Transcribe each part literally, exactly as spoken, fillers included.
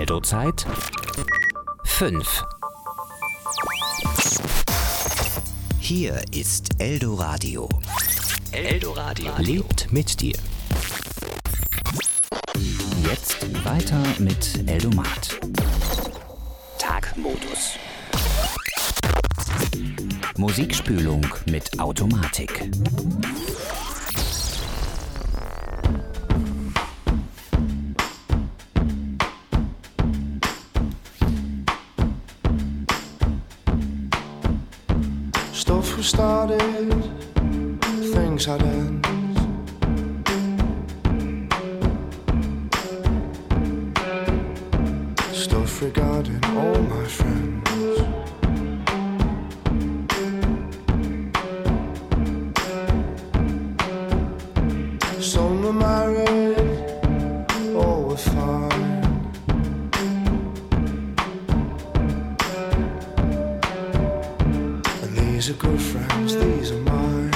Eldozeit fünf. Hier ist Eldoradio. Eldoradio lebt mit dir. Jetzt weiter mit Eldomat. Tagmodus. Musikspülung mit Automatik. Stuff was started, things had end. Stuff regarding all my friends. Some were married, all were fine. And these are good friends, these are mine.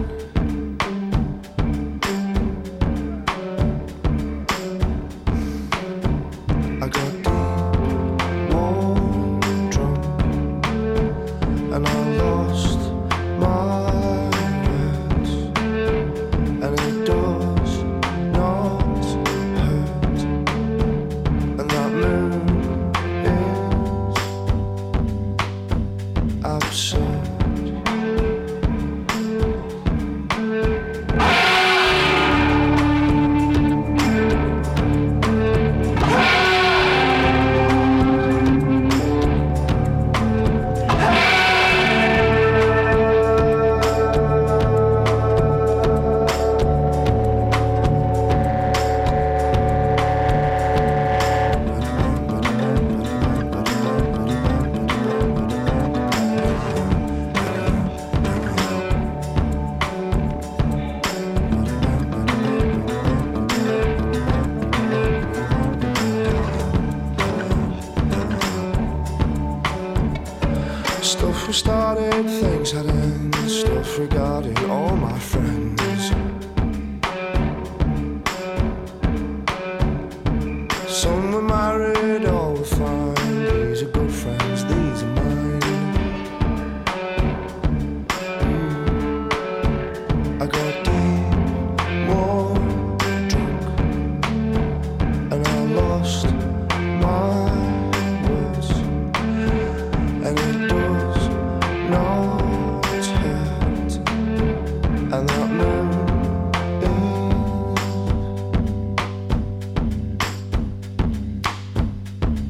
I got deep, warm, drunk, and I lost my words. And it does not hurt. And that moon is absurd. Stuff was started, things had end. Stuff regarding all my friends. Some were married, all were fine. These are good friends, these are mine. Mm. I got deep, warm, drunk, and I lost my words. And it does not hurt. And that moon is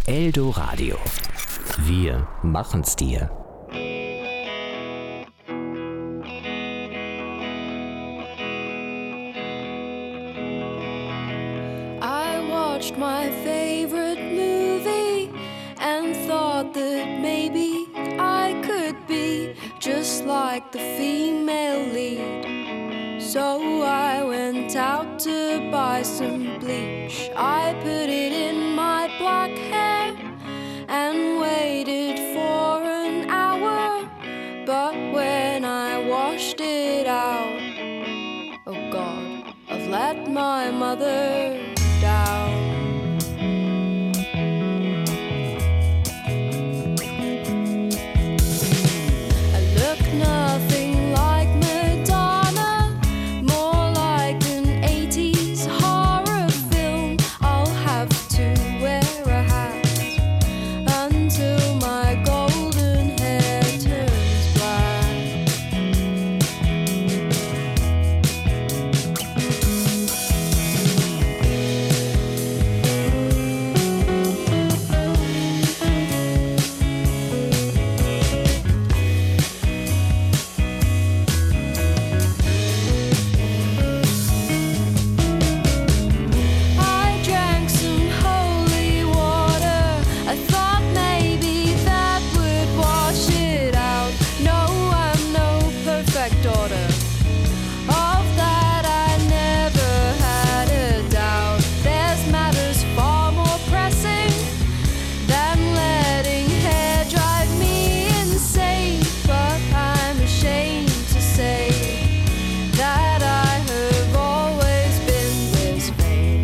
Eldoradio. Wir machen's dir. I watched my favorite movie and thought that maybe I could be just like the female lead. So I went out to buy some bleach. I put it in my black hair and waited for an hour. But when I washed it out, oh God, I've let my mother down. I look nothing like Madonna, more like an eighties horror film. I'll have to wear a hat until my golden hair turns black. I drank some holy water. I thought maybe that would wash it out. No, I'm no perfect daughter. Of that I never had a doubt. There's matters far more pressing than letting hair drive me insane. But I'm ashamed to say that I have always been this vain.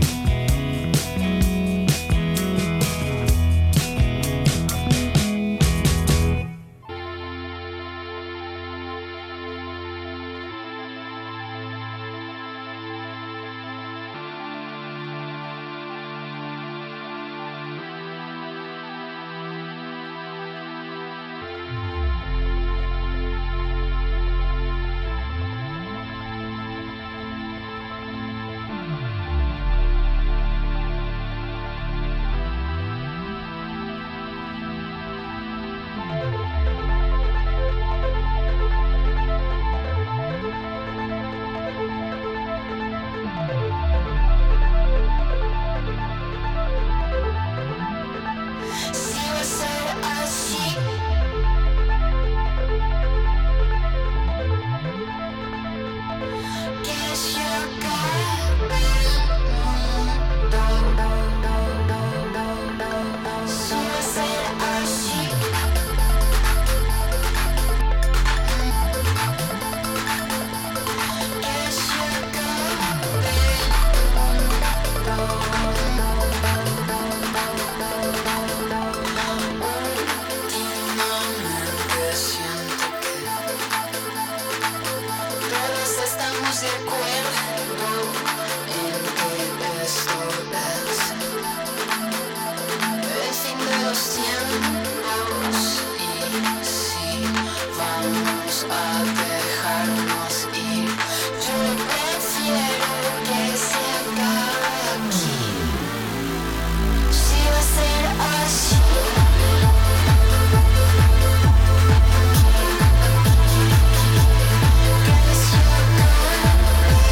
Guess you're gonna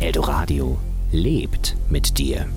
Eldoradio lebt mit dir.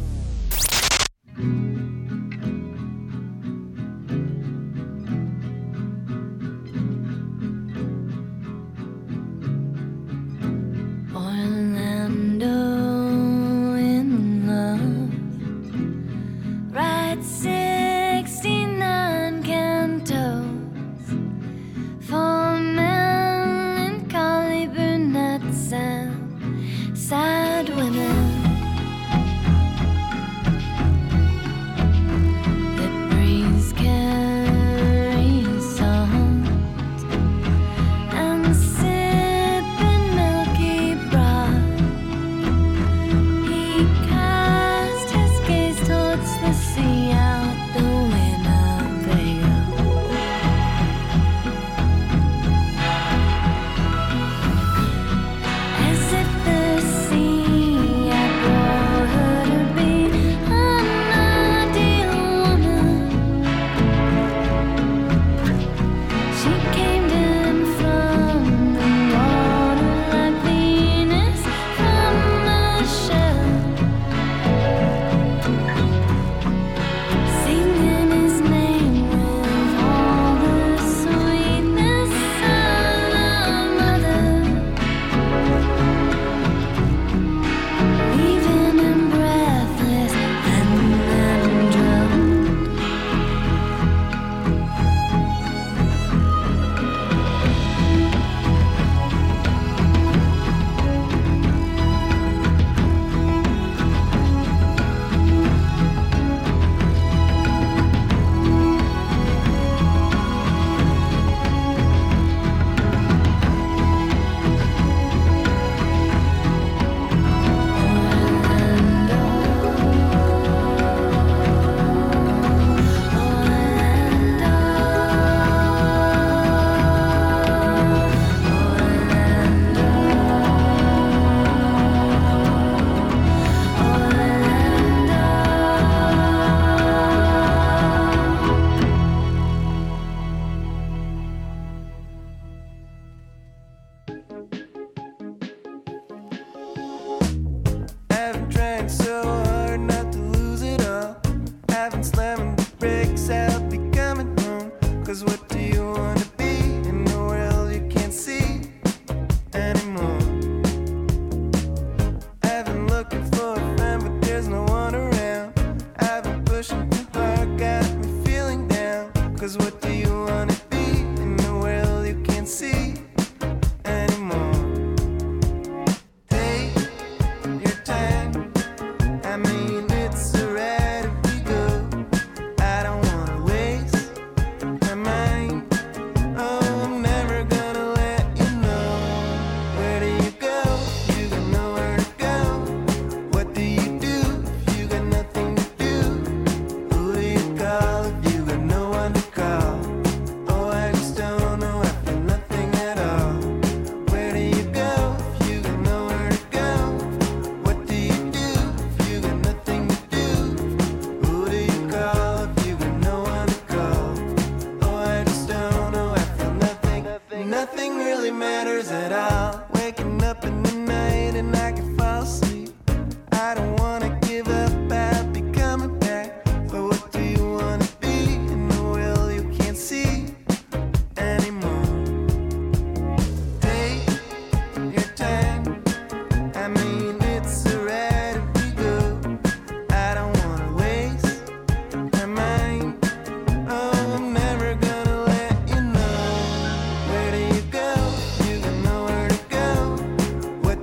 What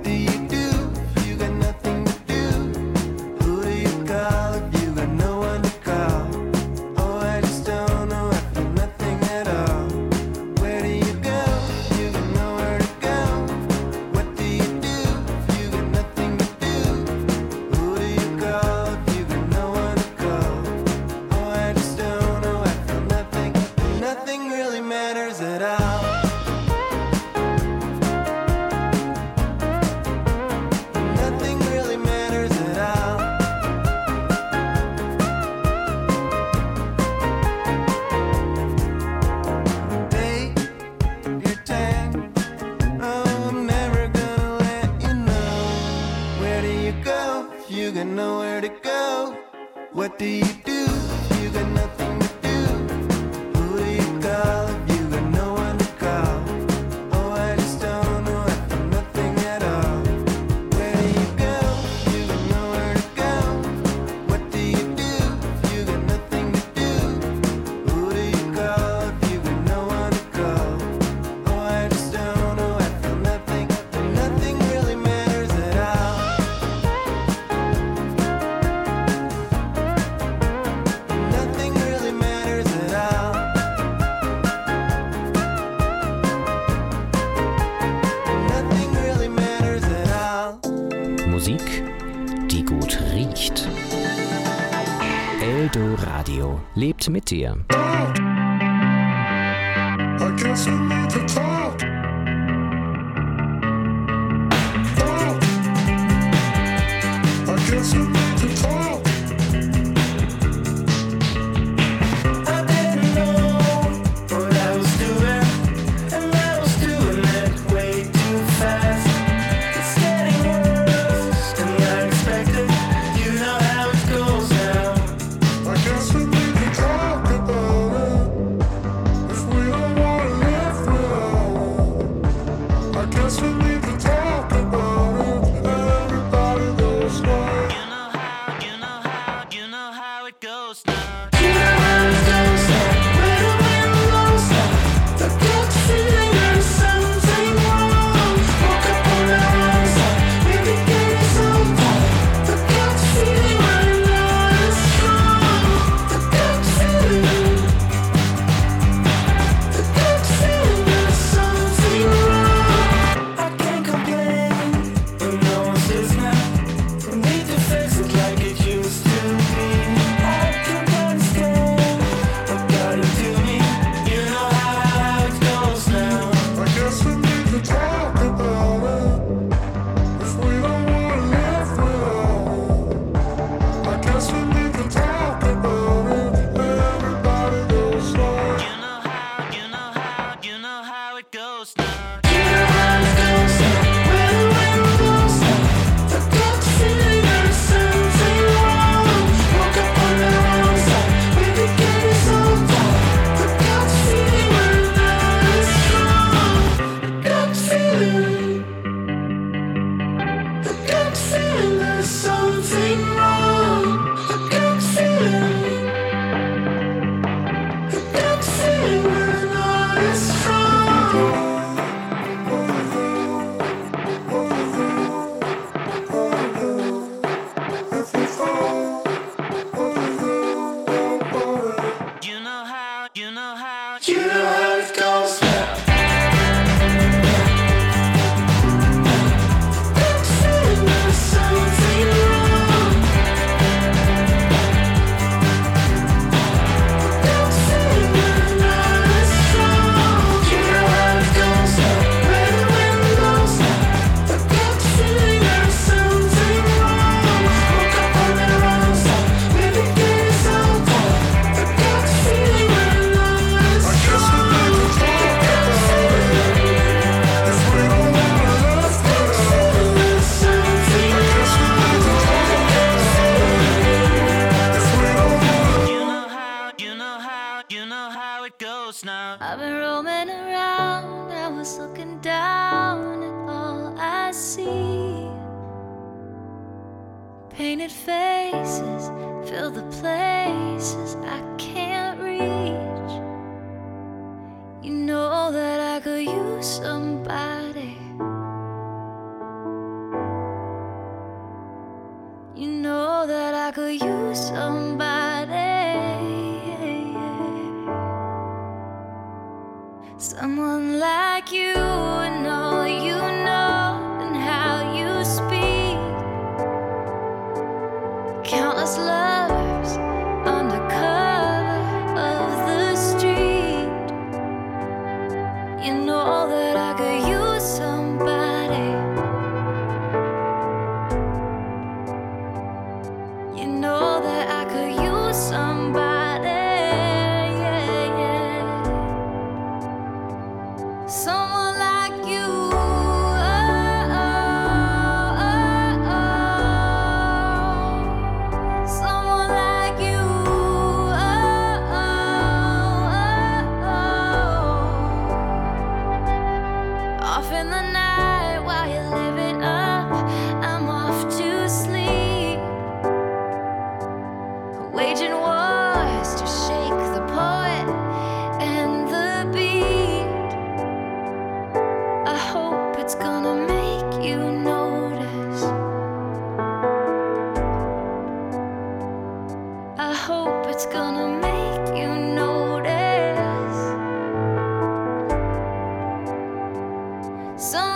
nowhere to go. What do you do if you got nothing to do? Who do you call if you got no one to call? Oh, I just don't know, I feel nothing at all. Where do you go if you got nowhere to go? What do you do if you got nothing to do? Who do you call if you got no one to call? Oh, I just don't know, I feel nothing, and nothing really matters at all. Nothing really matters at all. Nothing really matters at all. Musik, die gut riecht. Eldoradio lebt mit dir. I guess we need to talk. Talk. I guess we need to talk. I didn't know what I was doing, and I was doing it way too fast. It's getting worse than I expected. You know how it goes now. I guess we need to talk about it. If we don't wanna live without it, I guess we need to talk about it. Everybody knows why. You know how, you know how, you know how it goes now. You know how it goes now. Where the wind blows now. The gut feeling there's something wrong. Woke up on the wrong side. Maybe getting so tired. The gut feeling right now is strong. The gut feeling. The gut feeling there's something wrong. I can't complain when no one's listening. We need to fix it like it used to be. I can't understand what got into me. You know how it goes now. I guess we need to talk about it. If we don't wanna live without it, I guess we need to talk about it. Everybody knows why. You know how, you know how, you know how it goes now. You know how it goes now. Where the wind blows now. The gut feeling there's something wrong. Woke up on the wrong side. Maybe getting so tired. The gut feeling right now is strong. The gut feeling. The gut feeling there's something wrong. The gut feeling. The gut feeling right now is strong. You know how, you know how, You know how it goes now. Gut feeling there's something wrong. Gut feeling right now is strong. You know how it goes now. Where the wind blows now. The gut feeling there's something wrong. Woke up on the wrong side. Maybe getting so tired. The gut feeling right now is I guess we strong. need to talk about it. If we don't wanna live without it, There's something I guess we need to talk about it. If we don't wanna. you know how, you know how, you know how it goes now. I've been roaming around, I was looking down at all I see. Painted faces fill the places I can't reach. You know that I could use somebody. You know that I could use somebody. Someone like you and all you know and how you speak. Countless lovers under cover of the street. You know that I could use somebody. You know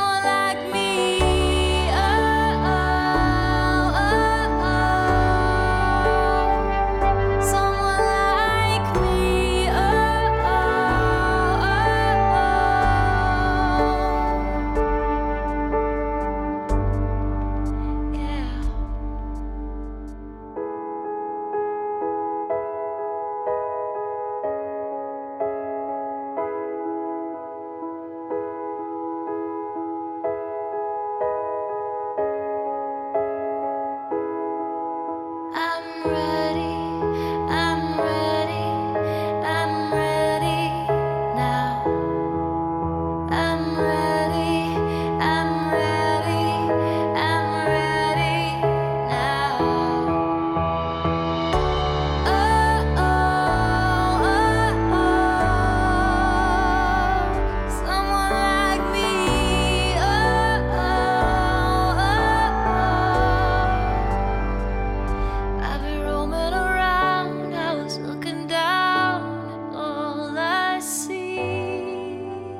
someone like me. Oh, oh, oh, oh. Someone like me. Oh, oh, oh, oh. Yeah. I'm ready, I'm ready, I'm ready now. I'm ready, I'm ready, I'm ready now. Oh, oh, oh, oh. Someone like me. Oh, oh, oh, oh. I've been roaming around, I was looking down at all I see.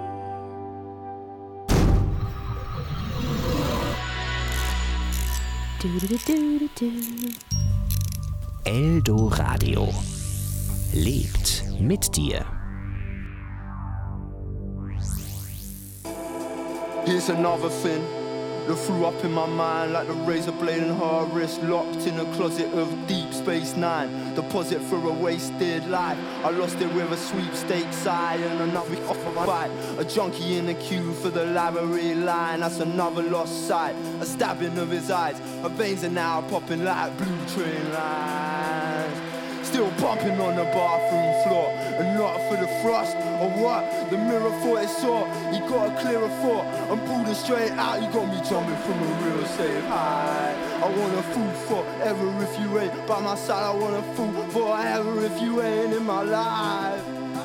Eldo Radio lebt mit dir. Here's another thing that threw up in my mind like the razor blade in her wrist, locked in a closet of Deep Space Nine. Deposit for a wasted life. I lost it with a sweepstakes sigh and another off of my fight. A junkie in the queue for the library line. That's another lost sight. A stabbing of his eyes. Her veins are now popping like blue train lines. Still bumping on the bathroom floor, and not for the thrust or what the mirror thought it saw. He got a clearer thought and pulled it straight out. You got me jumping from a real safe high. I want a fool forever if you ain't by my side. I want a fool forever if you ain't in my life.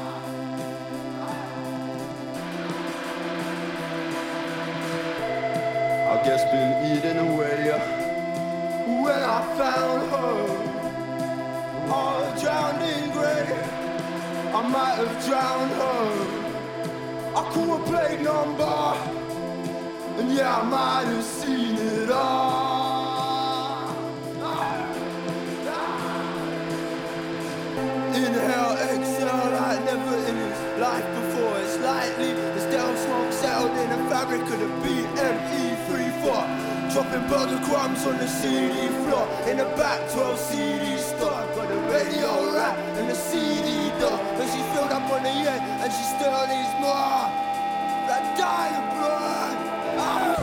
I guess been eating away when I found her. All drowned in grey, I might have drowned her. I caught a plague number, and yeah, I might have seen it all. Inhale, exhale, like never in his life before. It's lightly, the stale smoke settled in the fabric of the B M E three four. Dropping burger crumbs on the C D floor in the back twelve C D store. Got the radio rack and the C D door. But she filled up on the end and she still needs more. That dying blood. Ah.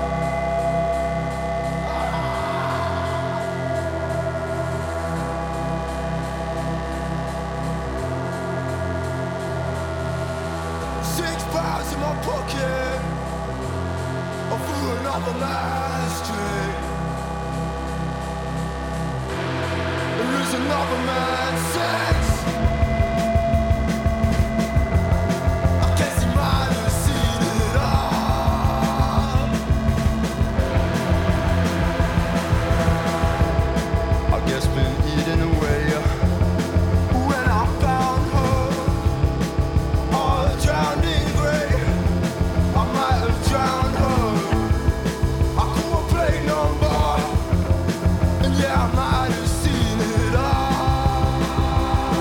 Six pounds in my pocket, or through another man's street. There is another man's sex. I guess he might have seen it all. I guess been eating away when I found her. All drowned in grey, I might have drowned her. I caught a plane number, and yeah, I might have seen it all.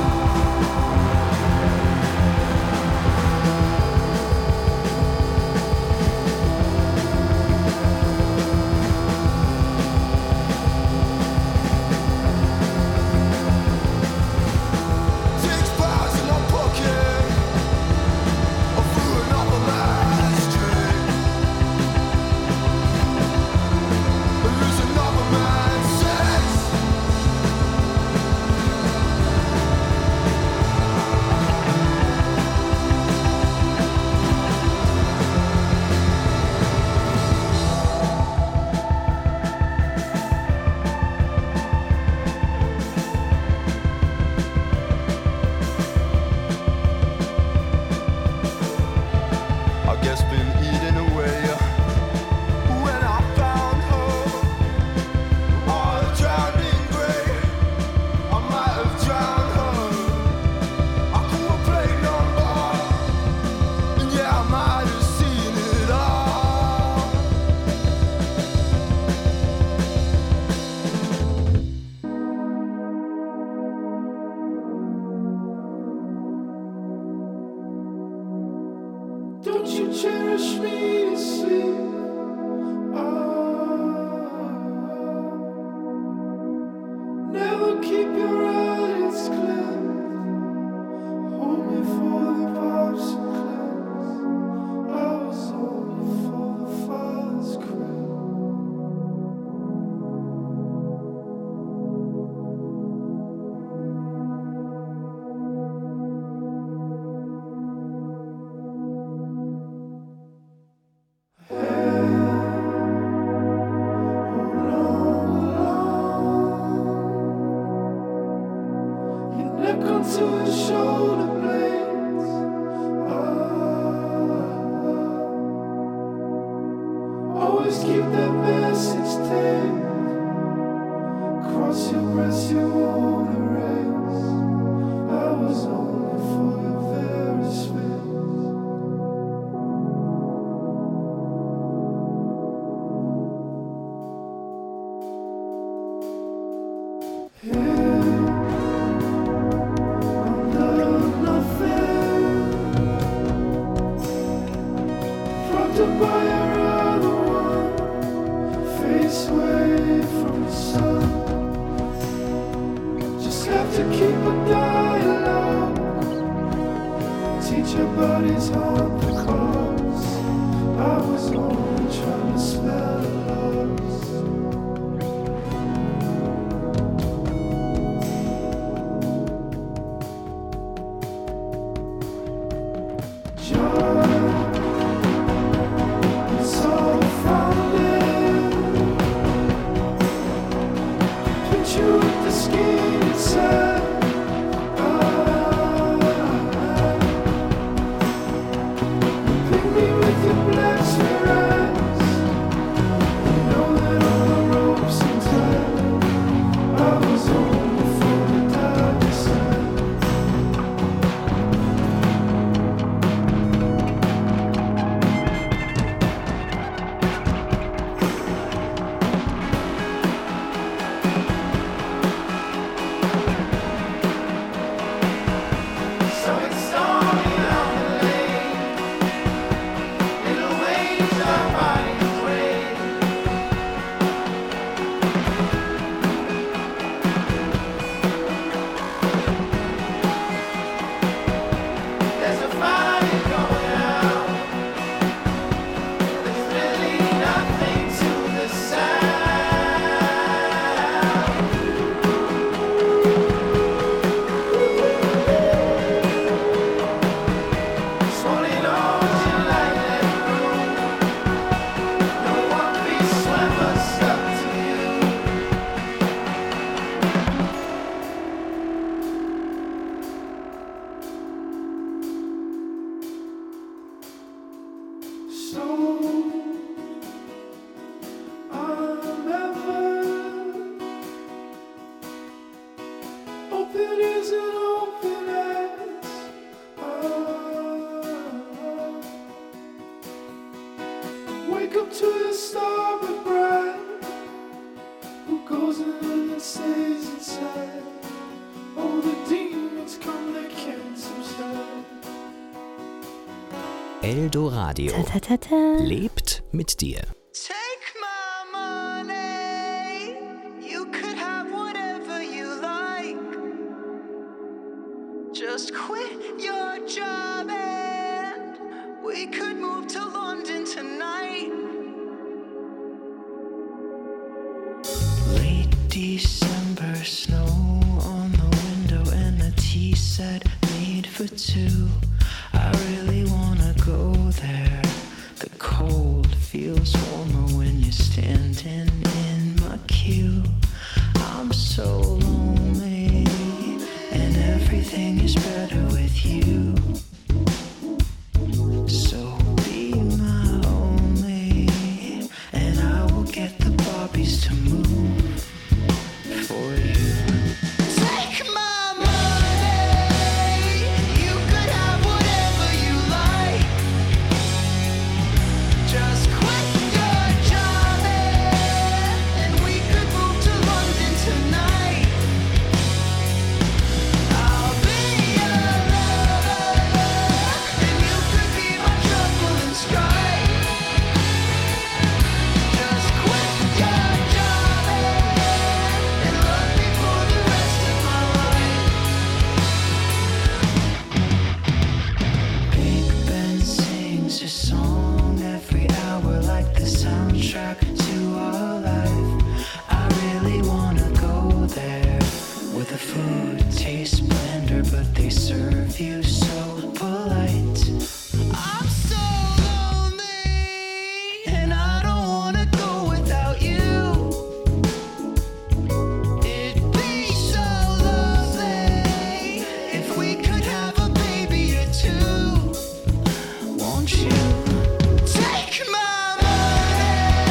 Always keep that message tape. Cross your breast, you won't erase. I was only for your very space. Here, under nothing, propped up by your other one, face away from the sun. Just have to keep a dialogue. Teach your bodies on the cause. I was only trying to spell loss. John, it's all founded. Put you with the skin inside. Pick me with your black sweat eyes. You know that all the ropes are tight. I was only for the dark side. So it's stormy on the lane. Little waves are riding away. There's a fire going out. There's really nothing to the sound. Swollen ocean like that room. No one piece swimmer stuck to you. So I'm ever open as an open as wake up to the starboard bright. Who goes in and stays inside? Oh, the demons come, they can't subside. Eldoradio Ta, ta, ta, ta. lebt mit dir. Take my money. You could have whatever you like. Just quit your job and we could move to London tonight. Late December snow on the window and a tea set made for two. I really wanna go there. The cold feels warmer when you're standing in my queue. I'm so lonely, and everything is better with you. So be my only, and I will get the Barbies to move for you. Take my money. You could have whatever you like. Just quit your job and we could move to London tonight. I'll be your lover and you could be my trouble and strife. Just quit your job and love me for the rest of my life. Big Ben sings a song every hour like the soundtrack to our life. I really wanna go there where the food tastes blender but they serve you so polite. I'm so lonely and I don't wanna go without you. It'd be so lovely if we could have a baby or two. Won't you take my money?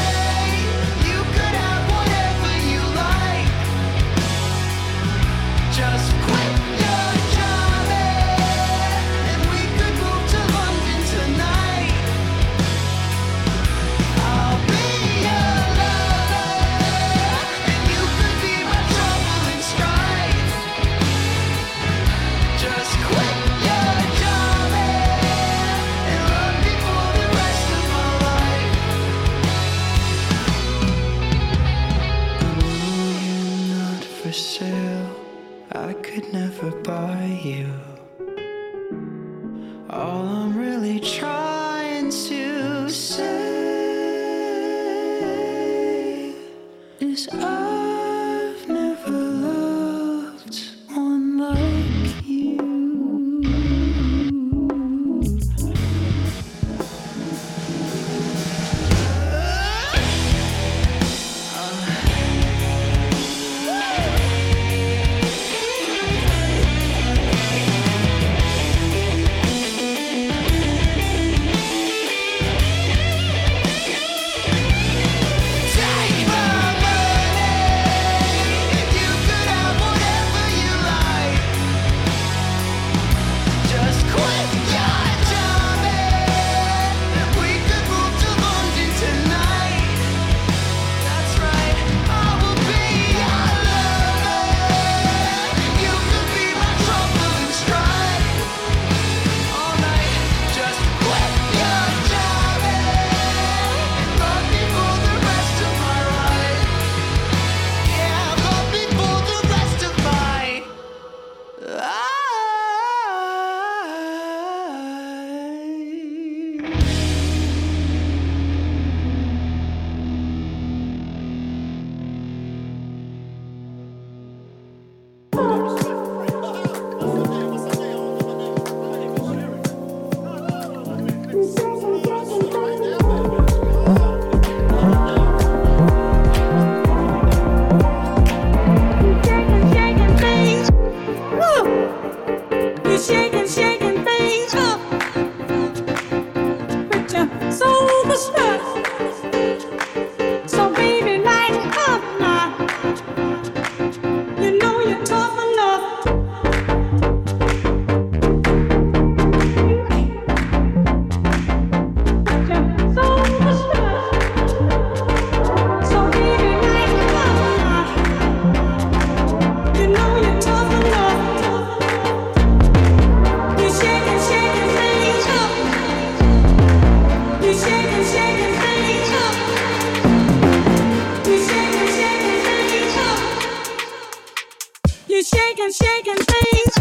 shaking, shaking things.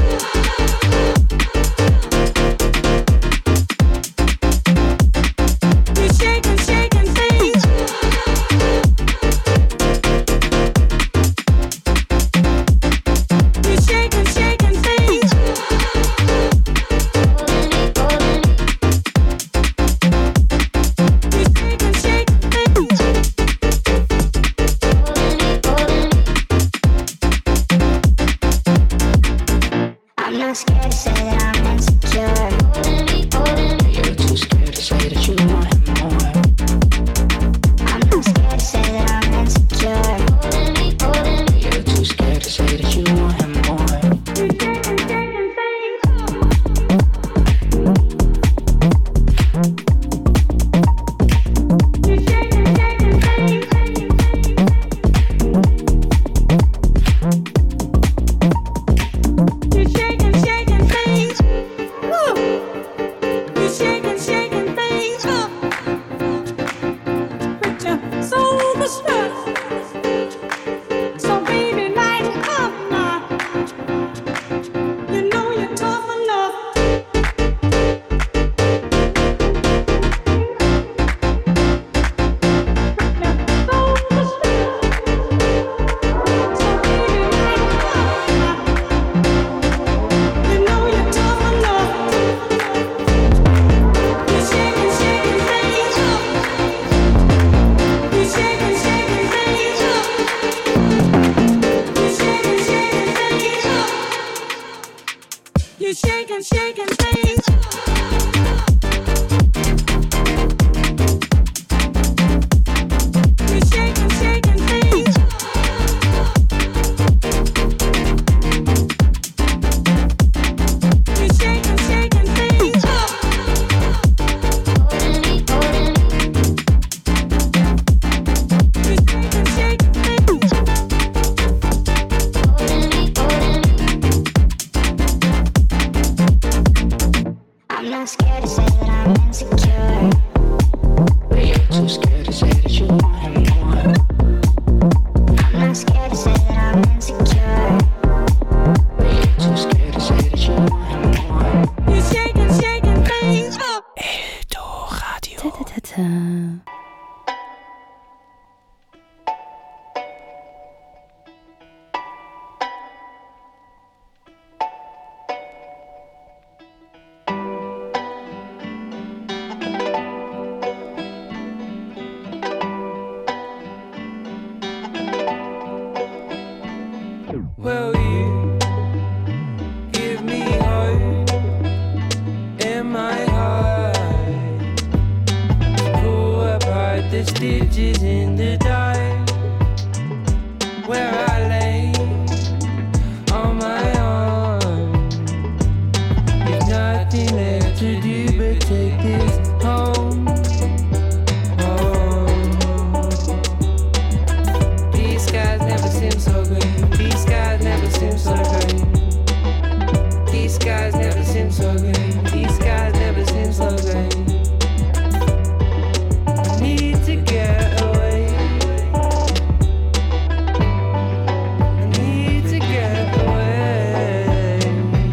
You're shaking, shaking things. You're shaking, shaking things. You're shaking, shaking things. I'm not scared to say that I'm insecure. You're too scared to say that you want him more. I'm not scared to say that I'm insecure. You're too scared to say that you want him more. You're shaking, shaking things. You're shaking, shaking things. You're shaking, shaking things. Woo. You're shaking, shaking things. Put your soul to stress. So baby, light it up now. You know you're tough enough. Put your soul to stress. So baby, light it up now. You know you're tough enough. You're shaking, shaking things. You're shaking, shaking things. You're shaking, shaking things. You're shaking, shaking things. You're shaking, shaking things. You're shaking, shaking things. You're shaking, shaking things. I'm not scared to say that I'm insecure. You're too scared to say that you want him more. I'm not scared to say that I'm insecure. You're too scared to say that you want him more. You're shaking, shaking things. Eldoradio. Will you give me hope in my heart? Pull apart the stitches in the dark where I lay on my arm. There's nothing left to do but take this home. Home. These skies never seem so green. These skies never seem so green. These skies never seem so green. These skies never seem so green. I need to get away. I need to get away.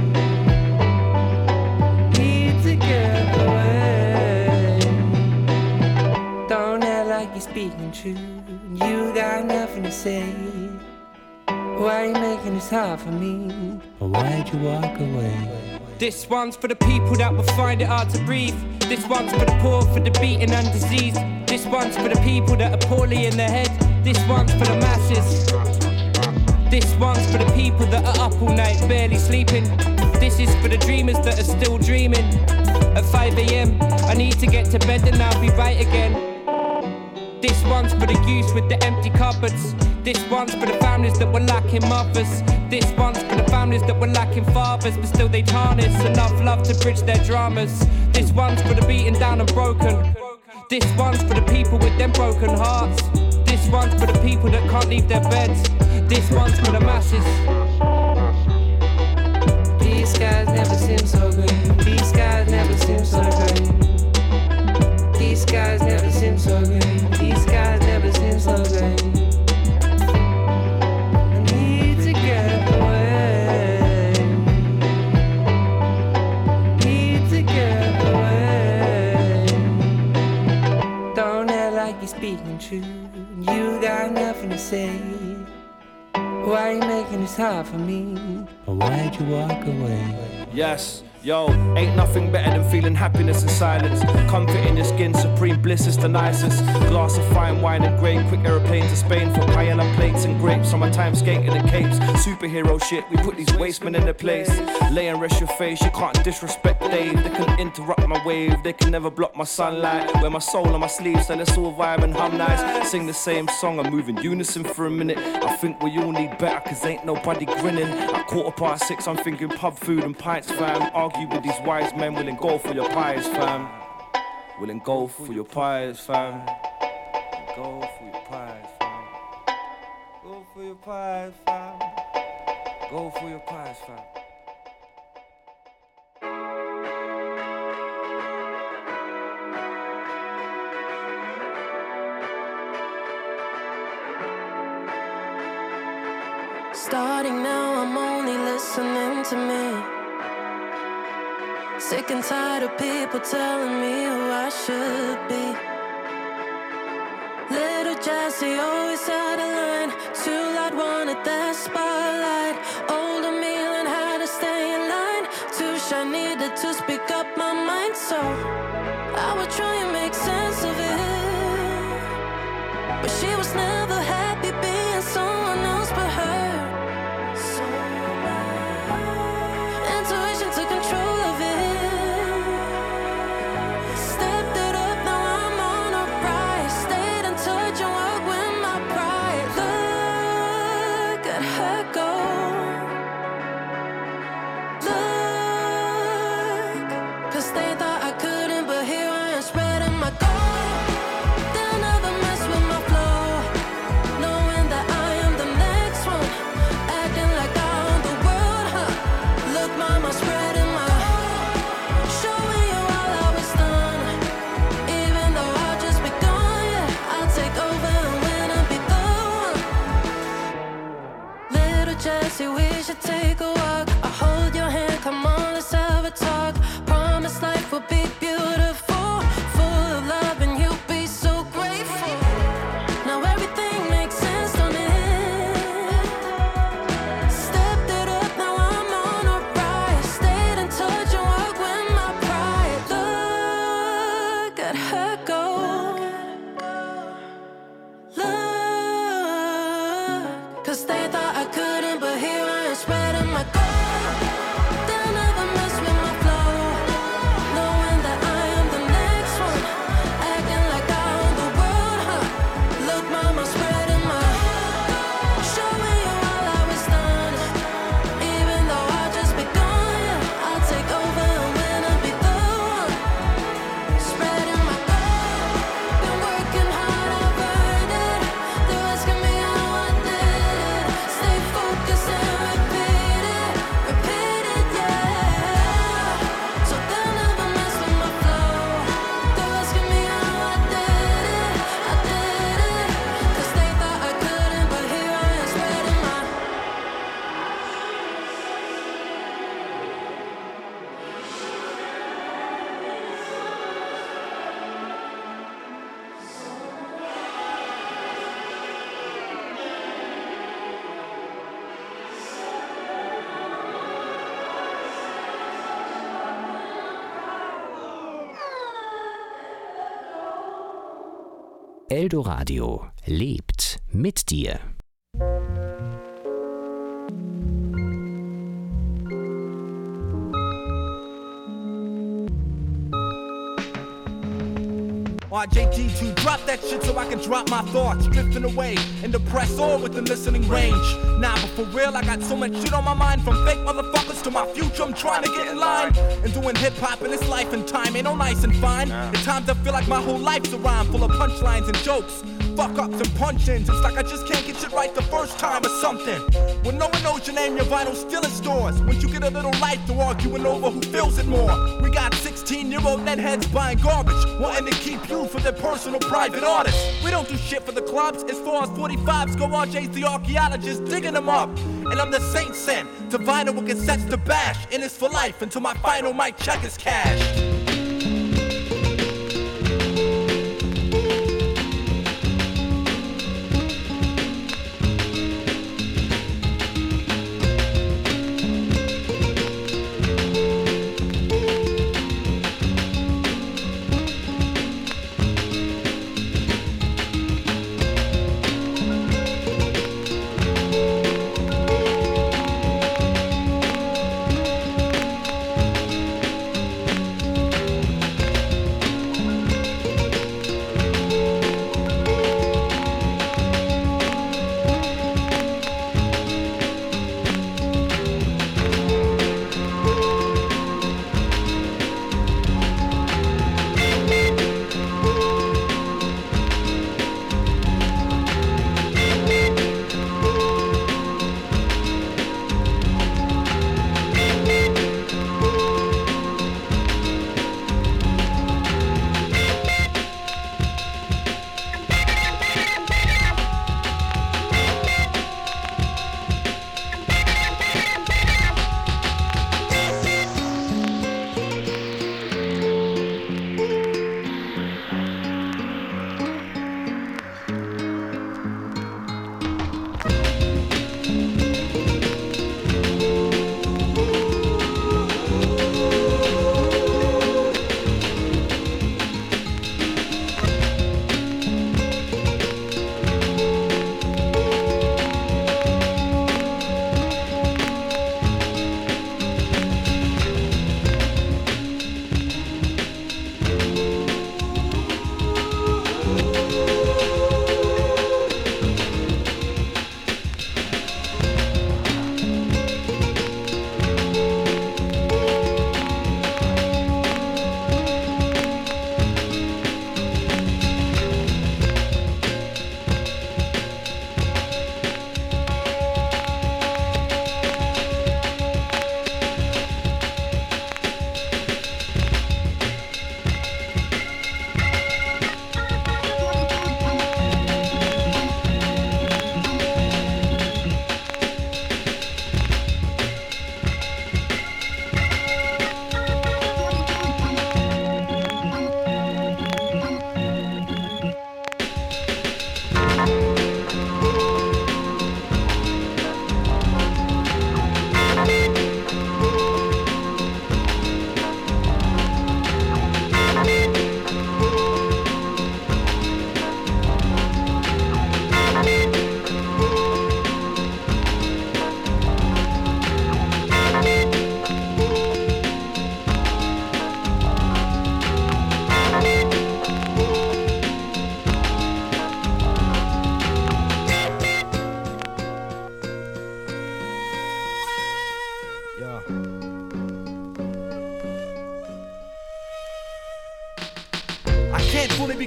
Need to get away. Don't act like you're speaking true. You got nothing to say. Why are you making this hard for me? Or why'd you walk away? This one's for the people that will find it hard to breathe. This one's for the poor, for the beaten and diseased. This one's for the people that are poorly in their head. This one's for the masses. This one's for the people that are up all night, barely sleeping. This is for the dreamers that are still dreaming. At five a.m. I need to get to bed and I'll be right again. This one's for the youth with the empty cupboards. This one's for the families that were lacking mothers. This one's for the families that were lacking fathers, but still they'd harness enough love to bridge their dramas. This one's for the beaten down and broken. This one's for the people with them broken hearts. This one's for the people that can't leave their beds. This one's for the masses. These skies never seem so green. These skies never seem so green. These skies never seem so green. These skies never seem so green. I need to get away. attitude, you got nothing to say. Why you making this hard for me? Or why'd you walk away? Yes, yo, ain't nothing better than feeling happiness in silence. Comfort in your skin, supreme bliss is the nicest. Glass of fine wine and grape, quick aeroplane to Spain for paella plates and grapes. Summertime skating the capes, superhero shit, we put these wastemen in their place. Lay and rest your face, you can't disrespect Dave. They can interrupt my wave, they can never block my sunlight. Wear my soul on my sleeves, and let's all vibe and hum nice. Sing the same song and move in unison for a minute. I think we all need better, cause ain't nobody grinning. At quarter past six, I'm thinking pub food and pints, fam. Argue with these wise men, willing go for your pies, fam. Willing go for your pies, fam. Go for your pies, fam. Go for your pies, fam. Go for your pies, fam. Starting now, I'm only listening to me. Sick and tired of people telling me who I should be. Little Jessie always had a line. Too loud, wanted that spotlight. Older me learned how to stay in line. Too shy, needed to speak up my mind. So I would try and make sense of it, but she was never happy being someone else but her. Intuition took control of it. Stepped it up, now I'm on a rise. Stayed in touch and walked with my pride. Look at her go. Look, cause they thought I couldn't, but here I am spreading my gold. They'll never mess with my flow, knowing that I am the next one. Acting like I own the world, huh? Look, mama, spreading my showing you all I was done. Even though I'll just be gone, yeah, I'll take over and win and be the one. Little Jessie, we should take a walk. I'll hold your hand, come on, let's have a talk. Promise life will be beautiful, full of love, and you'll be so grateful. Now everything makes sense, don't it? Stepped it up, now I'm on a rise. Stayed in touch and walked with my pride. Look at her go. Look, cause they thought I couldn't, but here I am spreading my gold. They'll never mess with my flow, knowing that I am the next one. Acting like I own the world, huh? Look, mama, spreading my showing you all I was done. Even though I'll just be gone, yeah, I'll take over and win and be the one. Spreading my gold. Been working hard, I've earned it. They're asking me how I did it. Stay focused and repeat it, repeat it, yeah. So they'll never mess with my flow. They're asking me how I did it, I did it. Cause they thought I couldn't, but here I am spreading my. Eldoradio lebt mit dir. R J D two, drop that shit so I can drop my thoughts. Drifting away and depress all with the listening range. Nah, but for real, I got so much shit on my mind. From fake motherfuckers to my future, I'm trying to get in line. And doing hip-hop in this life and time ain't no nice and fine. At times I feel like my whole life's a rhyme full of punchlines and jokes. Fuck-ups and punch-ins, it's like I just can't get shit right the first time or something. When no one knows your name, your vitals still in stores. Once you get a little life to arguing over who feels it more. We got sixteen-year-old netheads buying garbage, wanting to keep you for their personal private artists. We don't do shit for the clubs. As far as forty-fives go, R J's the archaeologist digging them up. And I'm the saint sent to vinyl with cassettes to bash. And it's for life until my final mic check is cash.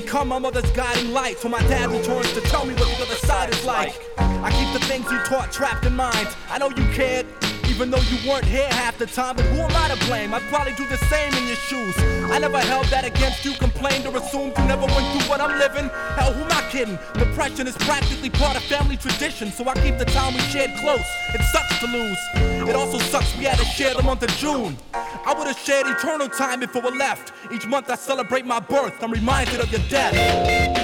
become my mother's guiding light, so my dad returns to tell me what the other side is like. I keep the things you taught trapped in mind. I know you cared, even though you weren't here half the time, but who am I to blame? I'd probably do the same in your shoes. I never held that against you, complained or assumed you never went through what I'm living. Hell, who am I kidding? Depression is practically part of family tradition, so I keep the time we shared close. It sucks to lose. It also sucks we had to share the month of June. I would've shared eternal time if it were left. Each month I celebrate my birth, I'm reminded of your death.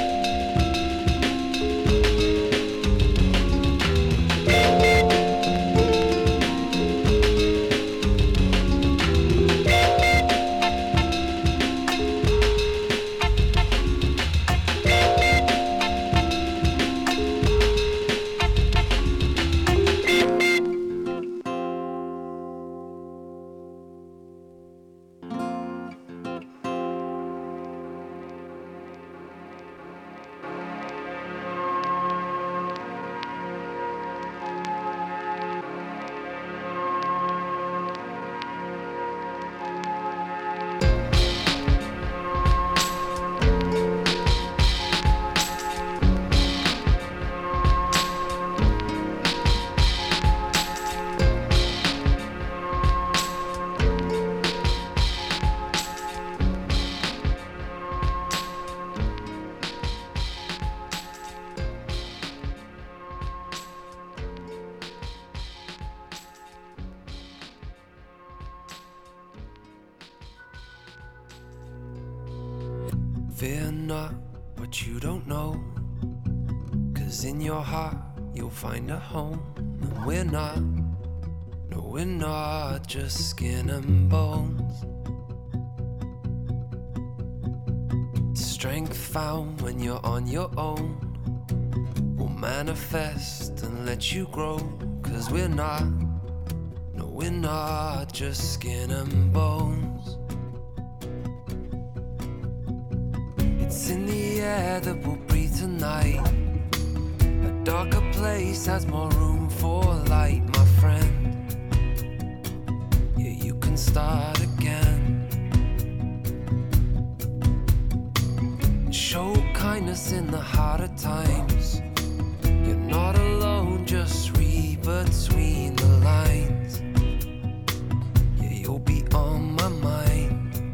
Fear not what you don't know, 'cause in your heart you'll find a home. And we're not, no we're not just skin and bones. Strength found when you're on your own will manifest and let you grow. 'Cause we're not, no we're not just skin and bones. It's in the air that we'll breathe tonight. A darker place has more room for light, my friend. Yeah, you can start again. Show kindness in the harder times. You're not alone, just read between the lines. Yeah, you'll be on my mind.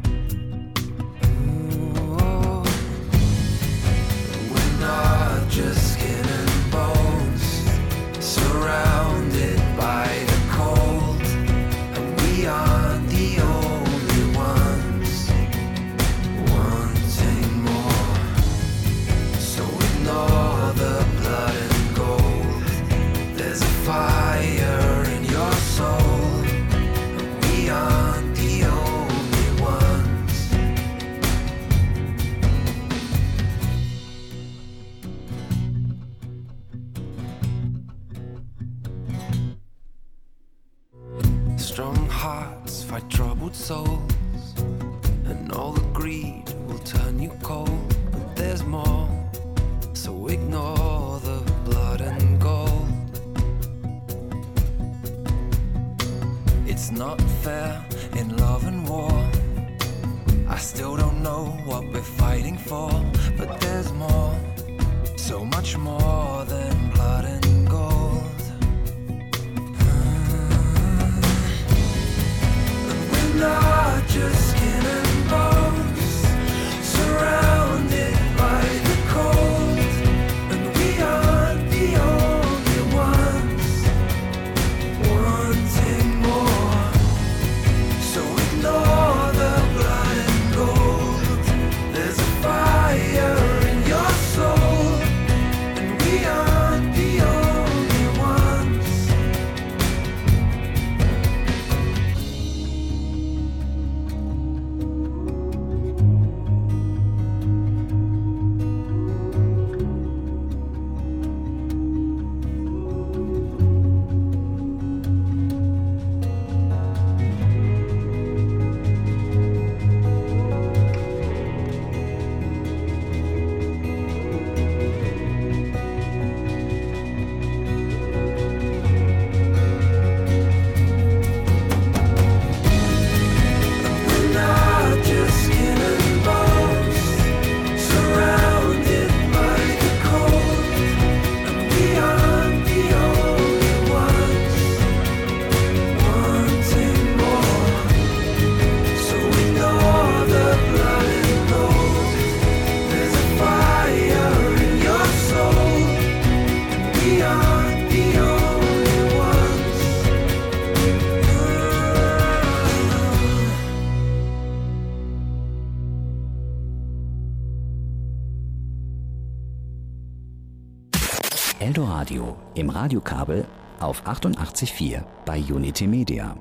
Not just skin and bones, surrounded by the cold, and we aren't the only ones wanting more. So ignore the blood and gold. There's a fire in your soul, and we aren't the only ones. Strong hearts fight troubled souls, and all the greed will turn you cold. But there's more, so ignore the blood and gold. It's not fair in love and war. I still don't know what we're fighting for, but there's more, so much more than blood and gold. Not just skin and bones, surrounded by the cold, and we aren't the only ones wanting more. So ignore the blood and gold. There's a fire in your soul, and we are Eldoradio im Radiokabel auf achtundachtzig Komma vier bei Unity Media.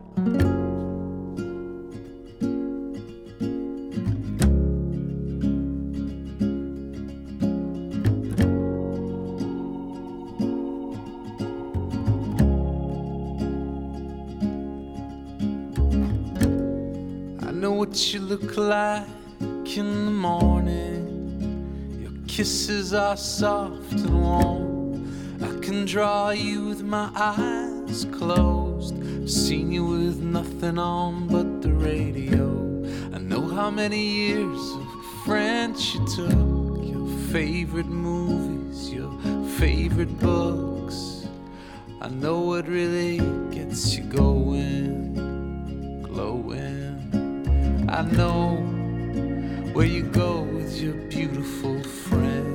I know what you look like in the morning. Your kisses are soft and warm. I can draw you with my eyes closed. I've seen you with nothing on but the radio. I know how many years of French you took. Your favorite movies, your favorite books. I know what really gets you going, glowing. I know where you go with your beautiful friends.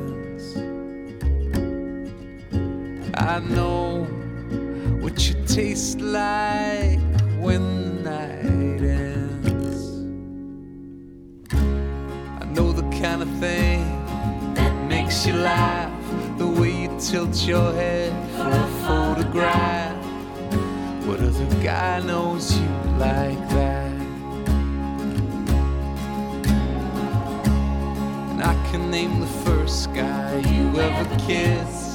I know what you taste like when the night ends. I know the kind of thing that makes you laugh, the way you tilt your head for a photograph. What other guy knows you like that? And I can name the first guy you ever kissed.